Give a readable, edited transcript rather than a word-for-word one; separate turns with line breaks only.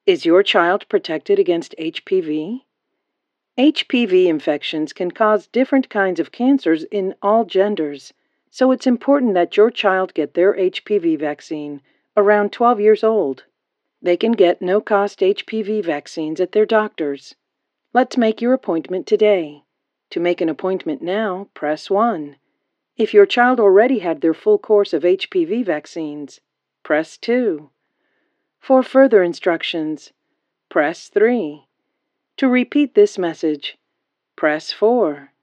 Is your child protected against HPV? HPV infections can cause different kinds of cancers in all genders, so it's important that your child get their HPV vaccine around 12 years old. They can get no-cost HPV vaccines at their doctors. Let's make your appointment today. To make an appointment now, press 1. If your child already had their full course of HPV vaccines, press 2. For further instructions, press 3. To repeat this message, press 4.